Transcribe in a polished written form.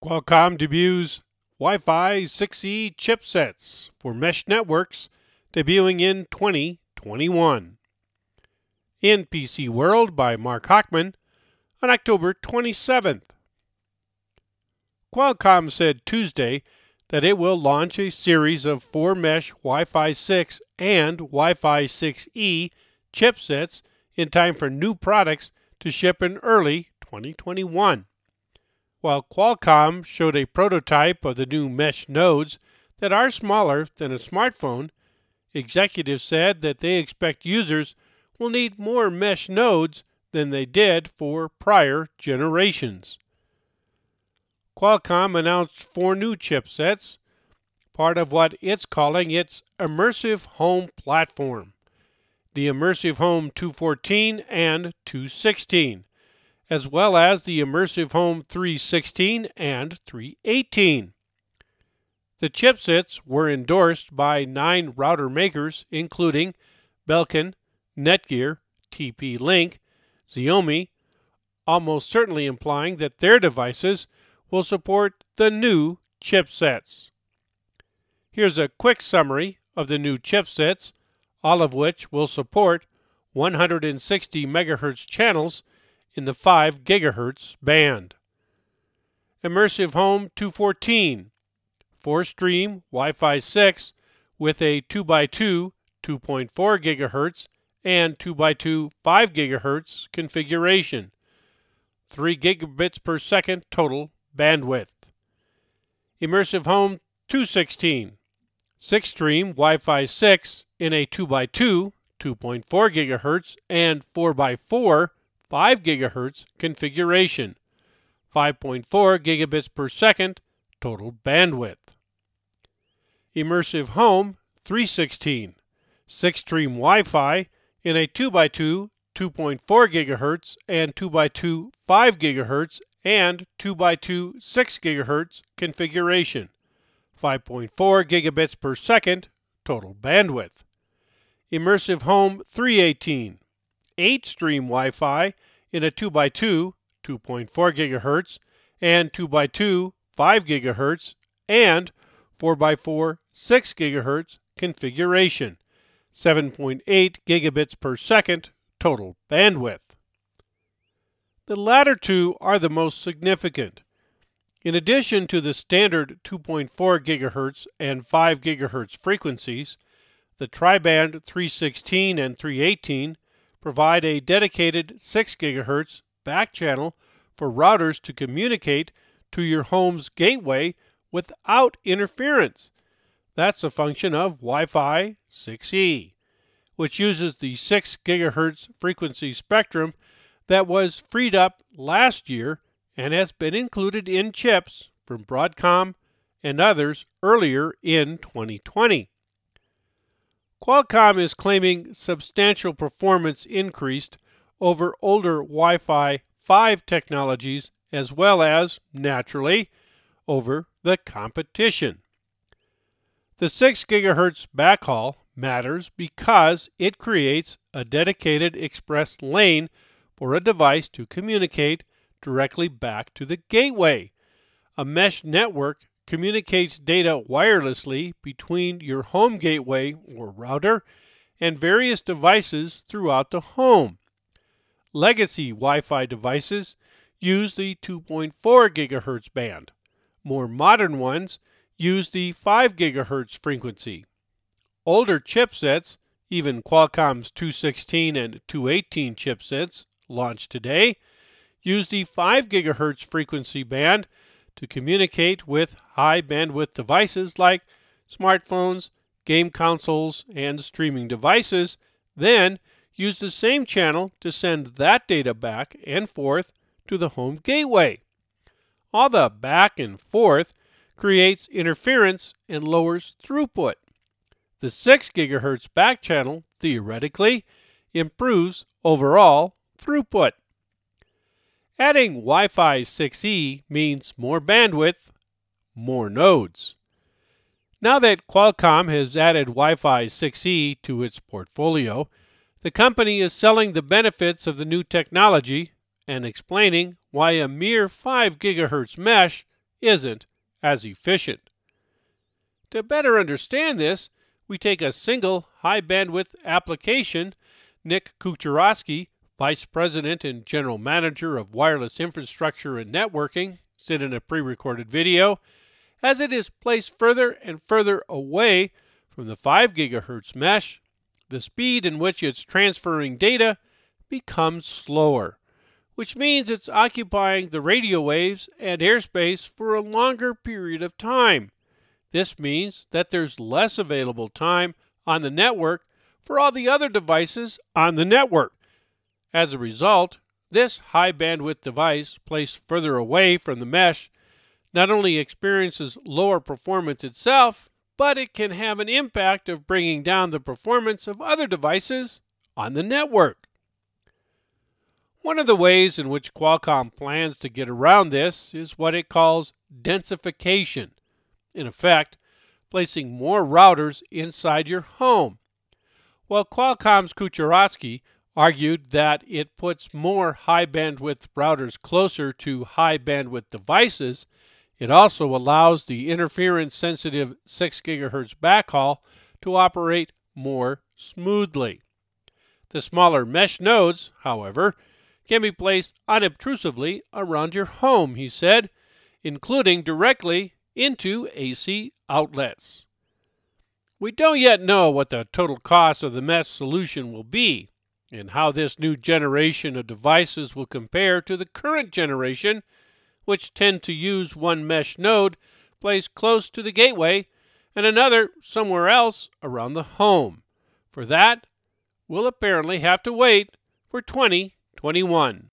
Qualcomm debuts Wi-Fi 6E chipsets for mesh networks, debuting in 2021. In PC World by Mark Hochman on October 27th. Qualcomm said Tuesday that it will launch a series of 4-mesh Wi-Fi 6 and Wi-Fi 6E chipsets in time for new products to ship in early 2021. While Qualcomm showed a prototype of the new mesh nodes that are smaller than a smartphone, executives said that they expect users will need more mesh nodes than they did for prior generations. Qualcomm announced 4 new chipsets, part of what it's calling its Immersive Home platform, the Immersive Home 214 and 216, as well as the Immersive Home 316 and 318. The chipsets were endorsed by 9 router makers, including Belkin, Netgear, TP-Link, Xiaomi, almost certainly implying that their devices will support the new chipsets. Here's a quick summary of the new chipsets, all of which will support 160 MHz channels in the 5 GHz band. Immersive Home 214, 4-stream Wi-Fi 6 with a 2x2 2.4 GHz and 2x2 5 GHz configuration, 3 gigabits per second total bandwidth. Immersive Home 216, 6-stream Wi-Fi 6 in a 2x2 2.4 GHz and 4x4 5 GHz configuration, 5.4 gigabits per second total bandwidth. Immersive Home 316, 6-stream Wi-Fi in a 2x2 2.4 GHz and 2x2 5 GHz and 2x2 6 GHz configuration, 5.4 gigabits per second total bandwidth. Immersive Home 318, 8-stream Wi-Fi in a 2x2 2.4 GHz and 2x2 5 GHz and 4x4 6 GHz configuration, 7.8 gigabits per second total bandwidth. The latter two are the most significant. In addition to the standard 2.4 GHz and 5 GHz frequencies, the tri-band 316 and 318 provide a dedicated 6 GHz back channel for routers to communicate to your home's gateway without interference. That's a function of Wi-Fi 6E, which uses the 6 GHz frequency spectrum that was freed up last year and has been included in chips from Broadcom and others earlier in 2020. Qualcomm is claiming substantial performance increased over older Wi-Fi 5 technologies as well as, naturally, over the competition. The 6 GHz backhaul matters because it creates a dedicated express lane for a device to communicate directly back to the gateway. A mesh network communicates data wirelessly between your home gateway or router and various devices throughout the home. Legacy Wi-Fi devices use the 2.4 GHz band. More modern ones use the 5 GHz frequency. Older chipsets, even Qualcomm's 216 and 218 chipsets launched today, use the 5 GHz frequency band to communicate with high bandwidth devices like smartphones, game consoles, and streaming devices, then use the same channel to send that data back and forth to the home gateway. All the back and forth creates interference and lowers throughput. The 6 GHz back channel, theoretically, improves overall throughput. Adding Wi-Fi 6E means more bandwidth, more nodes. Now that Qualcomm has added Wi-Fi 6E to its portfolio, the company is selling the benefits of the new technology and explaining why a mere 5 GHz mesh isn't as efficient. To better understand this, we take a single high-bandwidth application. Nick Kucharowski, Vice President and General Manager of Wireless Infrastructure and Networking, said in a pre-recorded video, as it is placed further and further away from the 5 GHz mesh, the speed in which it's transferring data becomes slower, which means it's occupying the radio waves and airspace for a longer period of time. This means that there's less available time on the network for all the other devices on the network. As a result, this high-bandwidth device placed further away from the mesh not only experiences lower performance itself, but it can have an impact of bringing down the performance of other devices on the network. One of the ways in which Qualcomm plans to get around this is what it calls densification. In effect, placing more routers inside your home. While Qualcomm's Kucharowski argued that it puts more high-bandwidth routers closer to high-bandwidth devices, it also allows the interference-sensitive 6 GHz backhaul to operate more smoothly. The smaller mesh nodes, however, can be placed unobtrusively around your home, he said, including directly into AC outlets. We don't yet know what the total cost of the mesh solution will be, and how this new generation of devices will compare to the current generation, which tend to use one mesh node placed close to the gateway and another somewhere else around the home. For that, we'll apparently have to wait for 2021.